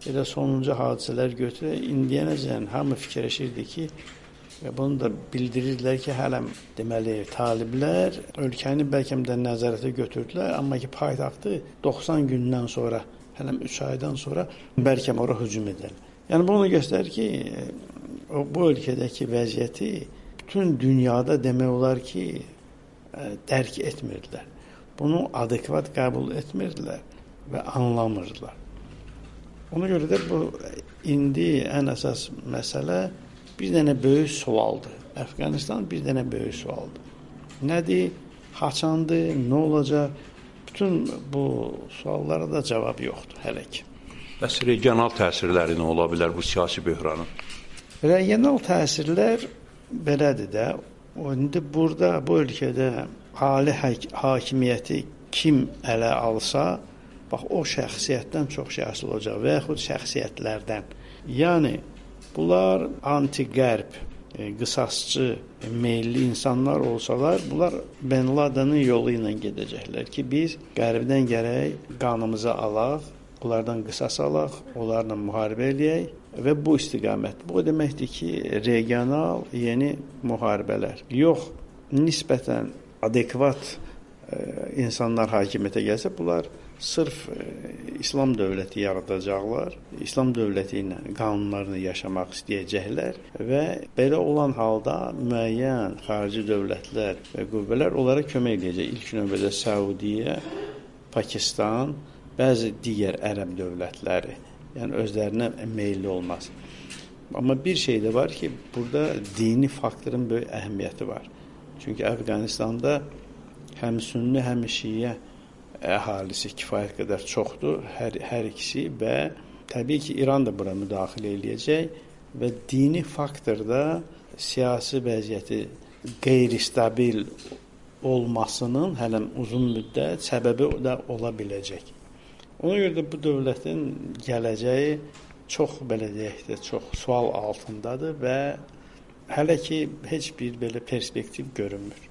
elə sonuncu hadisələr götürək, indiyənəcən hamı fikirləşirdi ki, və bunu da bildirirlər ki, hələm deməli taliblər ölkəni bəlkə də nəzarətə götürdülər, amma ki paytaxtı 90 gündən sonra, hələm 3 aydan sonra bəlkə ora hücum edər. Yəni bunu göstərir ki, bu ölkədəki vəziyyəti bütün dünyada demək olar ki, dərk etmirdilər. Bunu adekvat qəbul etmirdilər və anlamırdılar. Ona görə də bu indi ən əsas məsələ bir dənə böyük sualdır. Əfqanistan bir dənə böyük sualdır. Nədir, haçandır, nə olacaq? Bütün bu suallara da cavab yoxdur hələ ki. Bəs regional təsirləri nə ola bilər bu siyasi böhranın? Regional təsirlər belədir də. İndi burada, bu ölkədə ali hakimiyyəti kim ələ alsa, bax o şəxsiyyətdən çox şey asılı olacaq və yaxud şəxsiyyətlərdən. Yəni, bunlar anti-qərb, qısasçı, meyilli insanlar olsalar, bunlar Ben Laden'in yolu ilə gedəcəklər ki, biz qərbdən gərək qanımızı alaq, onlardan qısas alaq, onlarla müharibə eləyək və bu istiqamət. Bu deməkdir ki, regional yeni müharibələr. Yox, nisbətən adekvat insanlar hakimiyyətə gəlsə, bunlar sırf İslam dövləti yaradacaqlar, İslam dövləti ilə qanunlarını yaşamaq istəyəcəklər və belə olan halda müəyyən xarici dövlətlər və qüvvələr onlara kömək edəcək. İlk növbədə Səudiyyə, Pakistan, bəzi digər ərəb dövlətləri, yəni özlərinə meyilli olmaz. Amma bir şey də var ki, burada dini faktorun böyük əhəmiyyəti var. Çünki Əfqanistanda həm sünni, həm şiə əhalisi kifayət qədər çoxdur, hər ikisi və təbii ki, İran da bura müdaxilə eləyəcək və dini faktorda siyasi vəziyyəti qeyri-stabil olmasının hələm uzun müddət səbəbi də ola biləcək. Ona görə də bu dövlətin gələcəyi çox, belə deyək də, çox sual altındadır və hələ ki, heç bir belə perspektiv görünmür.